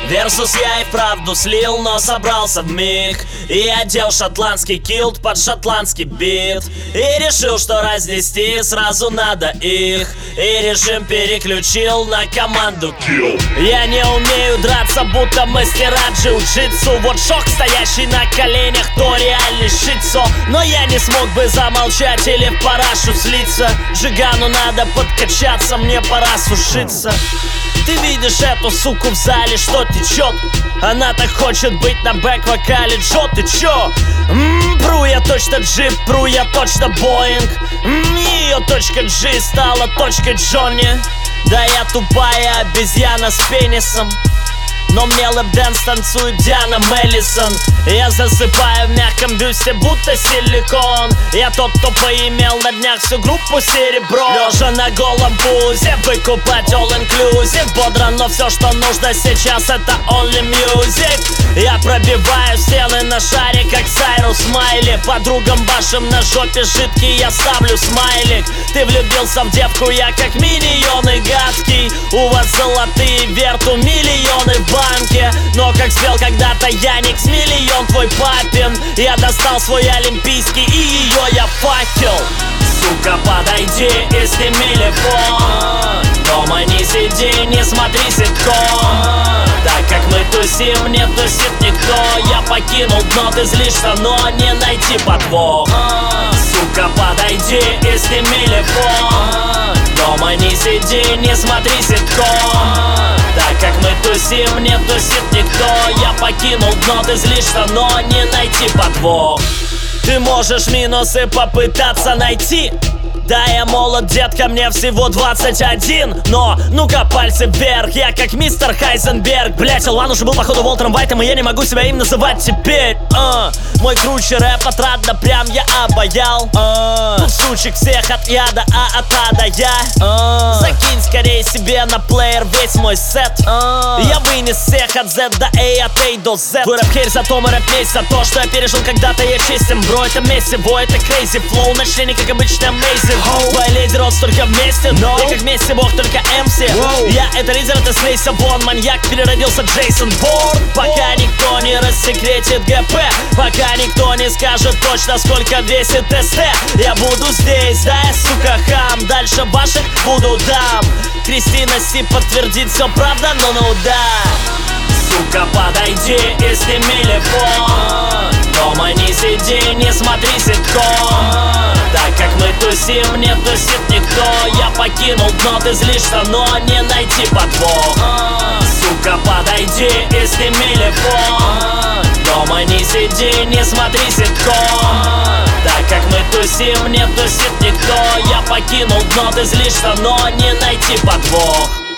Версус я и вправду слил, но собрался вмиг и одел шотландский килт под шотландский бит. И решил, что разнести сразу надо их, и режим переключил на команду Kill. Я не умею драться, будто мастера джиу-джитсу. Вот шок, стоящий на коленях, то реальный шицо. Но я не смог бы замолчать или в парашу слиться. Жигану надо подкачаться, мне пора сушиться. Ты видишь эту суку в зале, что течет? Она так хочет быть на бэк-вокале. Джо, ты чё? Пру я точно джип, пру я точно боинг. Ее точка G стала точкой Джонни. Да я тупая обезьяна с пенисом, но мне лэп-дэнс танцует Диана Меллисон. Я засыпаю в мягком бюсте, будто силикон. Я тот, кто поимел на днях всю группу серебро. Лежа на голом пузе, выкупать all-inclusive. Бодро, но все, что нужно сейчас, это only music. Я пробиваю стены на шаре, как Сайрус Смайли. Подругам башим на жопе жидкий, я ставлю смайлик. Ты влюбился в девку, я как миньоны гадкий. У вас золотые верту, миллионы в банке. Но как спел когда-то Яникс, миллион твой папин. Я достал свой олимпийский, и ее я факел. Сука, подойди и сними телефон. Дома не сиди, не смотри ситком. Так как мы тусим, не тусит никто. Я покинул дно, ты злишься, но не найти подвох. Сука, подойди и сними телефон. Дома не сиди, не смотри ситком. Так как мы тусим, не тусит никто. Я покинул дно, ты злишься, но не найти подвох. Ты можешь минусы попытаться найти. Да, я молод, детка, мне всего 21. Но, ну-ка, пальцы вверх, я как мистер Хайзенберг. Блять, Алан уже был походу Волтером Вайтом, и я не могу себя им называть теперь. Мой круче рэп отрадно, прям я обаял. Тут сучек всех от яда, от ада я. Закинь скорее себе на плеер весь мой сет. Я вынес всех от Z до A, от A до Z. Твой рэп-хейр, зато мой рэп-месть, за то, что я пережил когда-то, я честен. Бро, это месиво, это crazy flow, начни как обычно amazing. Твой лидер, он столько вместе, я как вместе бог, только MC. Я это лидер, это смейся вон, маньяк, переродился Джейсон Борн. Пока никто не рассекретит ГП, пока никто не скажет точно, сколько весит СТ, я буду здесь, да, я, сука, хам. Дальше ваших буду дам. Кристина Си подтвердит, все правда, но ну да. Сука, подойди и сними телефон. Дома не сиди, не смотри ситком. Так как мы тусим, не тусит никто. Я покинул дно, ты злишься, но не найти подвох. Сука, подойди и сними телефон. Дома не сиди, не смотри ситком. Так как мы тусим, не тусит никто. Я покинул дно, ты злишься, но не найти подвох.